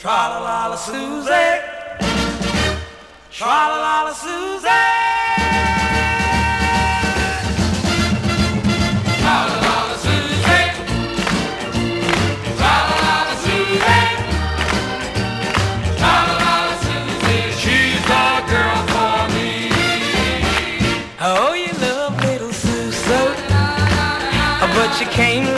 Tra-la-la-la Susie, tra-la-la-la Susie. Tra-la-la-la Susie, tra-la-la-la Susie, tra-la-la-la Susie, she's the girl for me. Oh, you love little Sue so, but you came